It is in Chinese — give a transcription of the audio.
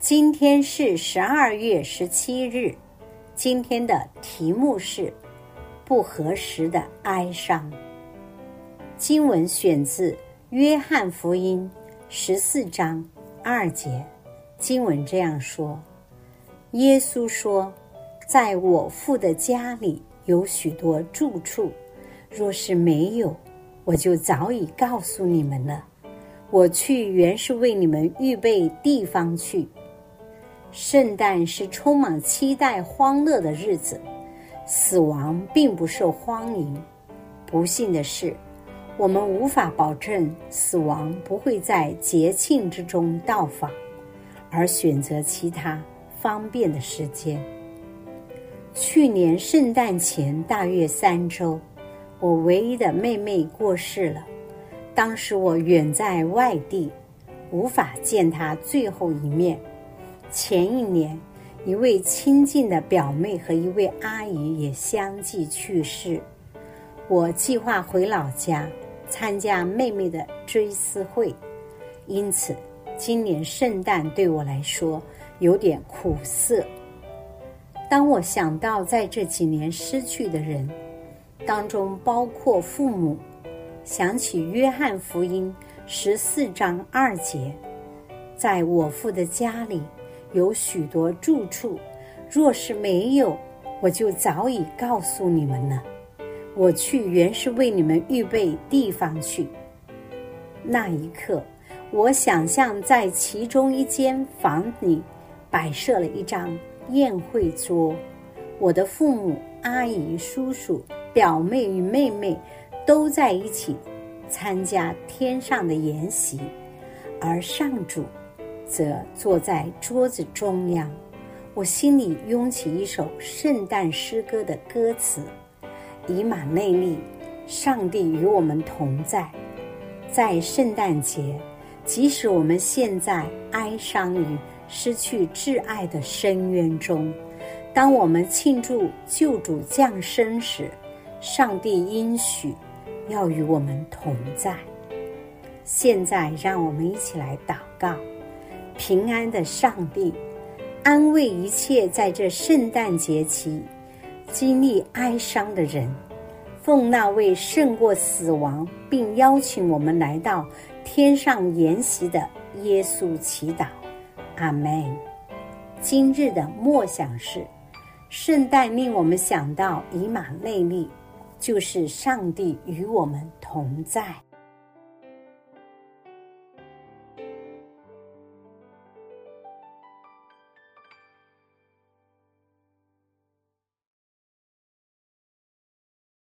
今天是12月17日，今天的题目是不合时的哀伤。经文选自约翰福音14章2节，经文这样说：耶稣说，在我父的家里有许多住处，若是没有，我就早已告诉你们了。我去原是为你们预备地方去。圣诞是充满期待欢乐的日子，死亡并不受欢迎。不幸的是，我们无法保证死亡不会在节庆之中到访，而选择其他方便的时间。去年圣诞前大约3周，我唯一的妹妹过世了。当时我远在外地，无法见她最后一面。前一年，一位亲近的表妹和一位阿姨也相继去世。我计划回老家参加妹妹的追思会，因此今年圣诞对我来说有点苦涩。当我想到在这几年失去的人，当中包括父母，想起约翰福音14章2节，在我父的家里有许多住处，若是没有，我就早已告诉你们了。我去原是为你们预备地方去。那一刻，我想象在其中一间房里摆设了一张宴会桌，我的父母、阿姨、叔叔、表妹与妹妹都在一起参加天上的筵席，而上主则坐在桌子中央。我心里涌起一首圣诞诗歌的歌词：以马内利，上帝与我们同在。在圣诞节，即使我们现在哀伤于失去挚爱的深渊中，当我们庆祝救主降生时，上帝应许要与我们同在。现在让我们一起来祷告。平安的上帝，安慰一切在这圣诞节期经历哀伤的人，奉那位胜过死亡并邀请我们来到天上筵席的耶稣祈祷。阿们。今日的默想是，圣诞令我们想到以马内利，就是上帝与我们同在。